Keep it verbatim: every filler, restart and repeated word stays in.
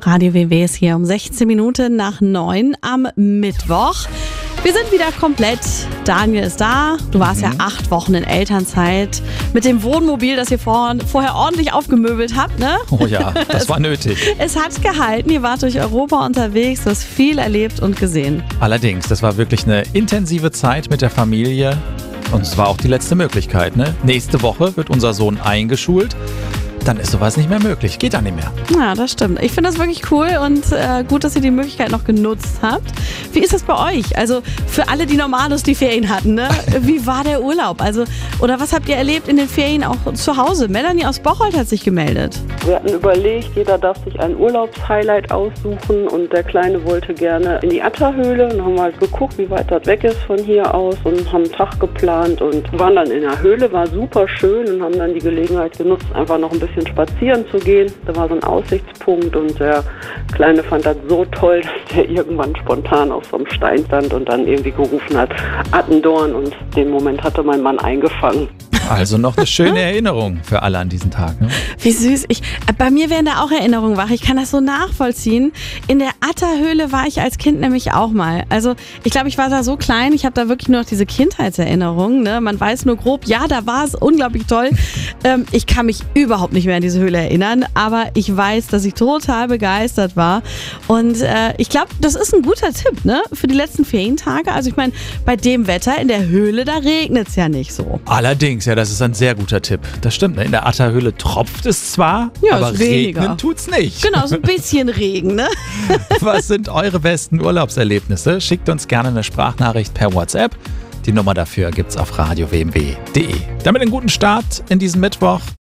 Radio W W ist hier um sechzehn Minuten nach neun am Mittwoch. Wir sind wieder komplett. Daniel ist da. Du warst mhm. ja acht Wochen in Elternzeit mit dem Wohnmobil, das ihr vor, vorher ordentlich aufgemöbelt habt, ne? Oh ja, das war nötig. Es hat gehalten. Ihr wart durch Europa unterwegs, du hast viel erlebt und gesehen. Allerdings, das war wirklich eine intensive Zeit mit der Familie. Und es war auch die letzte Möglichkeit, ne? Nächste Woche wird unser Sohn eingeschult. Dann ist sowas nicht mehr möglich. Geht dann nicht mehr. Ja, das stimmt. Ich finde das wirklich cool und äh, gut, dass ihr die Möglichkeit noch genutzt habt. Wie ist das bei euch? Also für alle, die normalos die Ferien hatten, ne? Wie war der Urlaub? Also, oder was habt ihr erlebt in den Ferien auch zu Hause? Melanie aus Bocholt hat sich gemeldet. Wir hatten überlegt, jeder darf sich ein Urlaubshighlight aussuchen und der Kleine wollte gerne in die Atterhöhle. Und dann haben wir halt geguckt, wie weit das weg ist von hier aus und haben einen Tag geplant und waren dann in der Höhle, war super schön und haben dann die Gelegenheit genutzt, einfach noch ein bisschen spazieren zu gehen. Da war so ein Aussichtspunkt und der Kleine fand das so toll, dass der irgendwann spontan auf so einem Stein stand und dann irgendwie gerufen hat, Attendorn, und den Moment hatte mein Mann eingefangen. Also noch eine schöne Erinnerung für alle an diesen Tag. Ne? Wie süß. Ich, bei mir werden da auch Erinnerungen wach. Ich kann das so nachvollziehen. In der Atterhöhle war ich als Kind nämlich auch mal. Also ich glaube, ich war da so klein. Ich habe da wirklich nur noch diese Kindheitserinnerungen. Ne? Man weiß nur grob, ja, da war es unglaublich toll. Ähm, ich kann mich überhaupt nicht mehr an diese Höhle erinnern. Aber ich weiß, dass ich total begeistert war. Und äh, ich glaube, das ist ein guter Tipp, ne? Für die letzten Ferientage. Also ich meine, bei dem Wetter in der Höhle, da regnet es ja nicht so. Allerdings, ja, das ist ein sehr guter Tipp. Das stimmt, ne? In der Atterhöhle tropft es zwar, ja, aber regnen tut's nicht. Genau, so ein bisschen Regen, ne? Was sind eure besten Urlaubserlebnisse? Schickt uns gerne eine Sprachnachricht per WhatsApp. Die Nummer dafür gibt's auf radio w m w punkt d e. Damit einen guten Start in diesen Mittwoch.